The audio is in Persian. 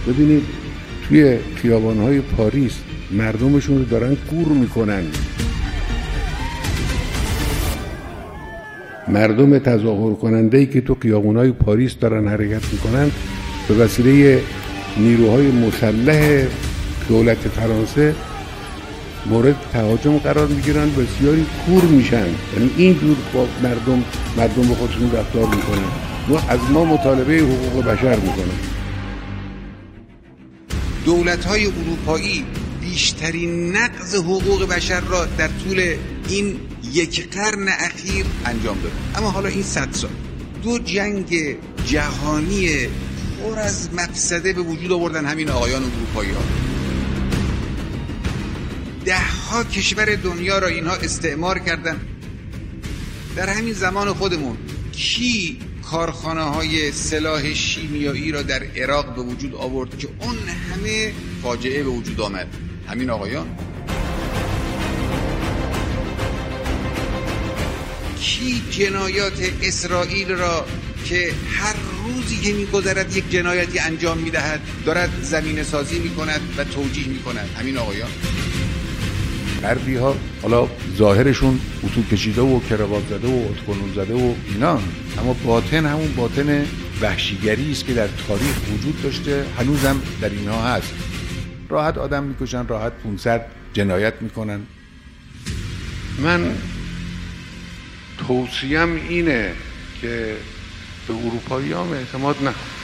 ببینید توی خیابان‌های پاریس مردمشون رو دارن کور میکنن. مردم تظاهر کننده‌ای که تو خیابان‌های پاریس دارن حرکت میکنن به وسیله نیروهای مسلح دولت فرانسه مورد تهاجم قرار میگیرن، بسیاری کور میشن. یعنی اینجور با مردم به خودشون رفتار میکنن و از ما مطالبه حقوق بشر میکنن. دولت‌های اروپایی بیشترین نقض حقوق بشر را در طول این یک قرن اخیر انجام داد. اما حالا این 100 سال دو جنگ جهانی پر از مفسده به وجود آوردن همین آقایان اروپایی‌ها. 10 کشور دنیا را اینها استعمار کردن. در همین زمان خودمون کی کارخانه‌های سلاح شیمیایی را در عراق به وجود آورد که اون همه فاجعه به وجود آمد؟ همین آقایان. کی جنایات اسرائیل را که هر روزی که می‌گذرد یک جنایتی انجام می‌دهد دارد زمینه سازی می‌کند و توجیه می‌کند؟ همین آقایان. غربی ها حالا ظاهرشون اتو کشیده و کراوات زده و اتکنون زده و اینا، اما باطن همون باطن وحشیگری است که در تاریخ وجود داشته، هنوزم در اینها هست. راحت آدم میکشن، راحت 500 جنایت میکنن. من توصیم اینه که به اروپایی هم اعتماد نکن.